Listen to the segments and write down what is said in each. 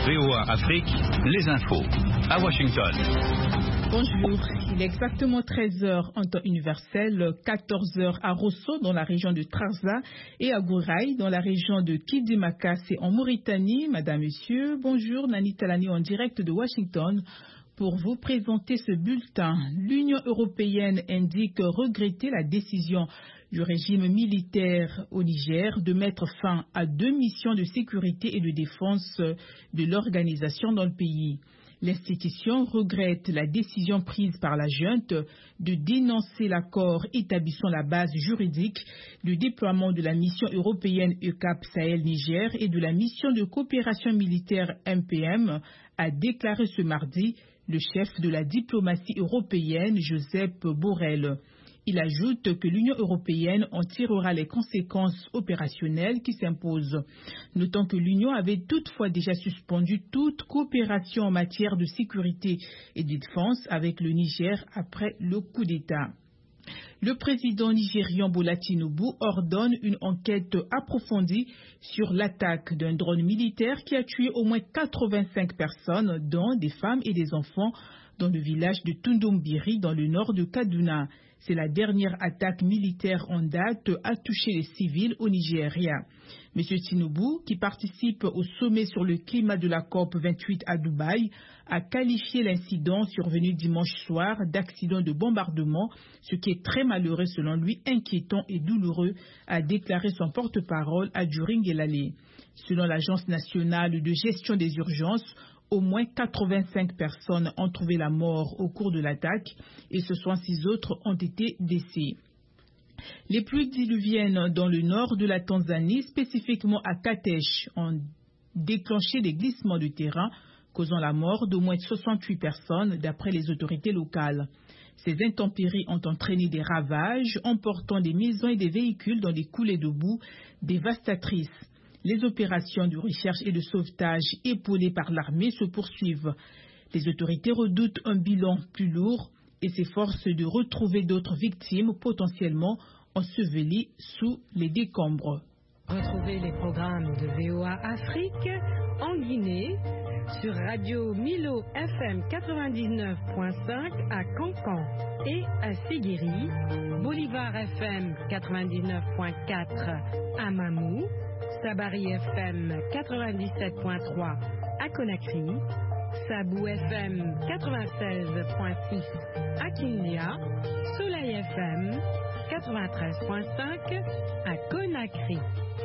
VOA Afrique, les infos. À Washington. Bonjour, il est exactement 13h en temps universel, 14h à Rosso dans la région de Trarza et à Gouraï dans la région de Kidimakassé en Mauritanie. Madame, Monsieur, bonjour, Nani Talani en direct de Washington. Pour vous présenter ce bulletin, l'Union européenne indique regretter la décision du régime militaire au Niger de mettre fin à 2 missions de sécurité et de défense de l'organisation dans le pays. L'institution regrette la décision prise par la junte de dénoncer l'accord établissant la base juridique du déploiement de la mission européenne EUCAP Sahel Niger et de la mission de coopération militaire MPM, a déclaré ce mardi le chef de la diplomatie européenne, Josep Borrell. Il ajoute que l'Union européenne en tirera les conséquences opérationnelles qui s'imposent. Notons que l'Union avait toutefois déjà suspendu toute coopération en matière de sécurité et de défense avec le Niger après le coup d'État. Le président nigérian Bola Tinubu ordonne une enquête approfondie sur l'attaque d'un drone militaire qui a tué au moins 85 personnes, dont des femmes et des enfants, dans le village de Tundumbiri dans le nord de Kaduna. C'est la dernière attaque militaire en date à toucher les civils au Nigeria. M. Tinubu, qui participe au sommet sur le climat de la COP 28 à Dubaï, a qualifié l'incident survenu dimanche soir d'accident de bombardement, ce qui est très malheureux selon lui, inquiétant et douloureux, a déclaré son porte-parole à Elale. Selon l'Agence nationale de gestion des urgences, au moins 85 personnes ont trouvé la mort au cours de l'attaque et 66 autres ont été blessés. Les pluies diluviennes dans le nord de la Tanzanie, spécifiquement à Katesh, ont déclenché des glissements de terrain, causant la mort d'au moins 68 personnes d'après les autorités locales. Ces intempéries ont entraîné des ravages, emportant des maisons et des véhicules dans des coulées de boue dévastatrices. Les opérations de recherche et de sauvetage épaulées par l'armée se poursuivent. Les autorités redoutent un bilan plus lourd et s'efforcent de retrouver d'autres victimes potentiellement ensevelies sous les décombres. Retrouvez les programmes de VOA Afrique en Guinée sur Radio Milo FM 99.5 à Cancan et à Séguéri, Bolivar FM 99.4 à Mamou, Sabari FM 97.3 à Conakry, Sabou FM 96.6 à Kindia, Soleil FM 93.5 à Conakry.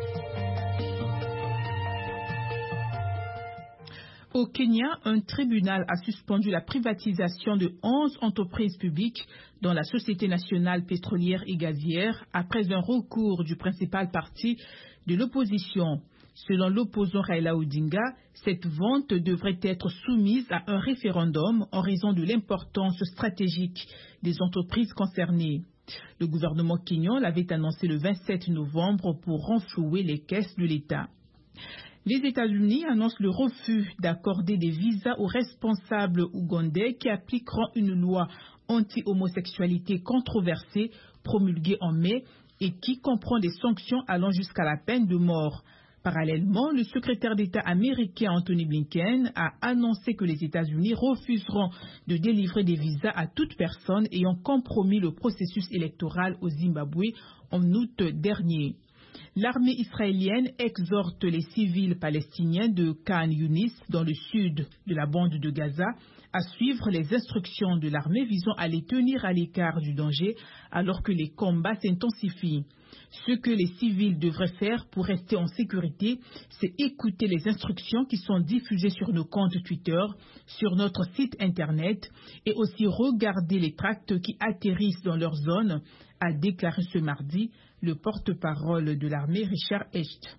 Au Kenya, un tribunal a suspendu la privatisation de 11 entreprises publiques dans la Société nationale pétrolière et gazière après un recours du principal parti de l'opposition. Selon l'opposant Raila Odinga, cette vente devrait être soumise à un référendum en raison de l'importance stratégique des entreprises concernées. Le gouvernement kenyan l'avait annoncé le 27 novembre pour renflouer les caisses de l'État. Les États-Unis annoncent le refus d'accorder des visas aux responsables ougandais qui appliqueront une loi anti-homosexualité controversée promulguée en mai et qui comprend des sanctions allant jusqu'à la peine de mort. Parallèlement, le secrétaire d'État américain Anthony Blinken a annoncé que les États-Unis refuseront de délivrer des visas à toute personne ayant compromis le processus électoral au Zimbabwe en août dernier. L'armée israélienne exhorte les civils palestiniens de Khan Younis dans le sud de la bande de Gaza à suivre les instructions de l'armée visant à les tenir à l'écart du danger alors que les combats s'intensifient. Ce que les civils devraient faire pour rester en sécurité, c'est écouter les instructions qui sont diffusées sur nos comptes Twitter, sur notre site internet et aussi regarder les tracts qui atterrissent dans leur zone, a déclaré ce mardi le porte-parole de l'armée Richard Hecht.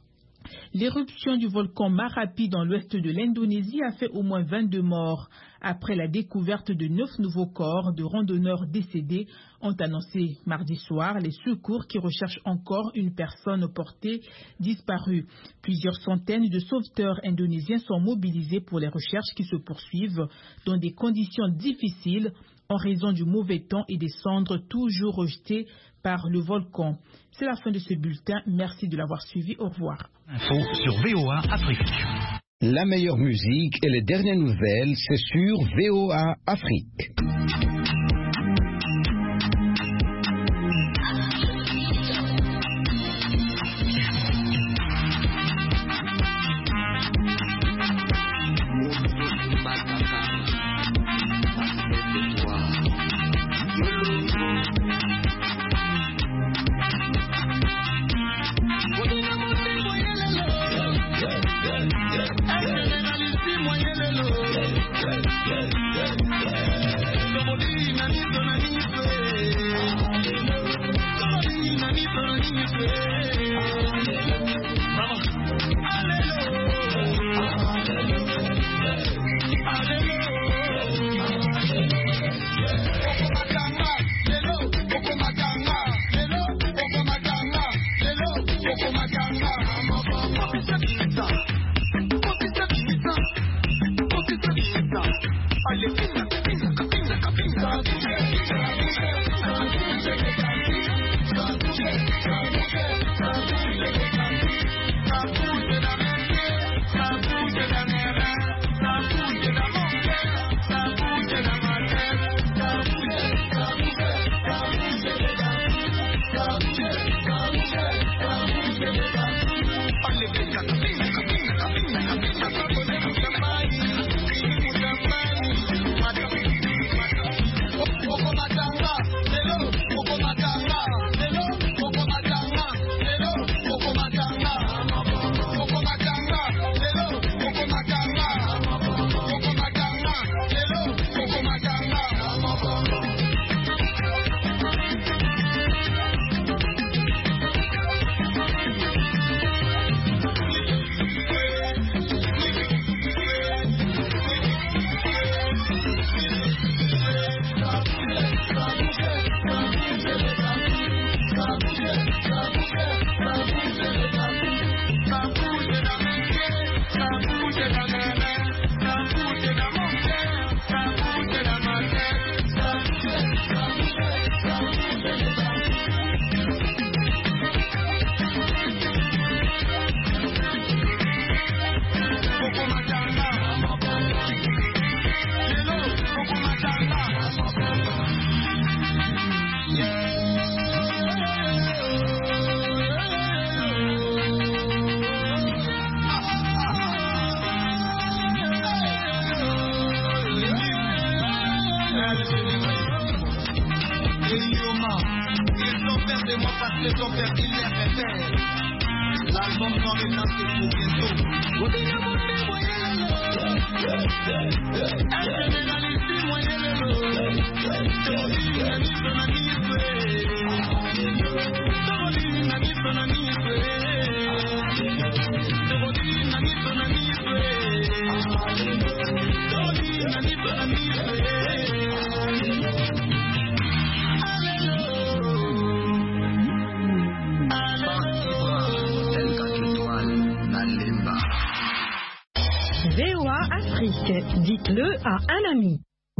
L'éruption du volcan Marapi dans l'ouest de l'Indonésie a fait au moins 22 morts. Après la découverte de 9 nouveaux corps de randonneurs décédés, ont annoncé mardi soir les secours qui recherchent encore une personne portée disparue. Plusieurs centaines de sauveteurs indonésiens sont mobilisés pour les recherches qui se poursuivent dans des conditions difficiles en raison du mauvais temps et des cendres toujours rejetées par le volcan. C'est la fin de ce bulletin. Merci de l'avoir suivi. Au revoir. Info sur VOA Afrique. La meilleure musique et les dernières nouvelles, c'est sur VOA Afrique. VOA Afrique, dites-le à un ami.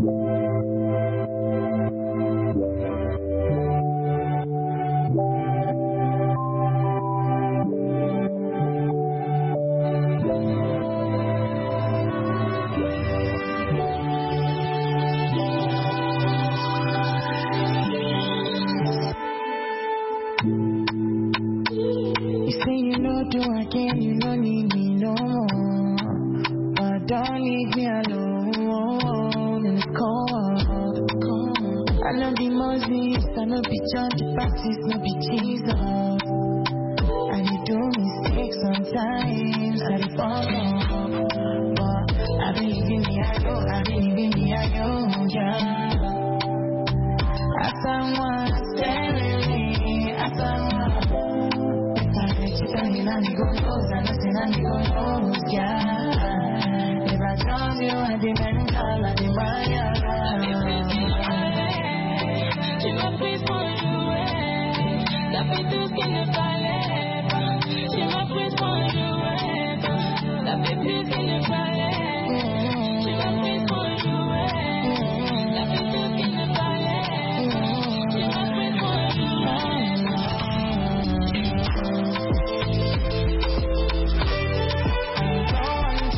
You say you know do again, you don't need me no more. But don't leave me alone in the cold. I know the Moses, I know be judge, the practice, no be Jesus. I do mistakes sometimes, I fall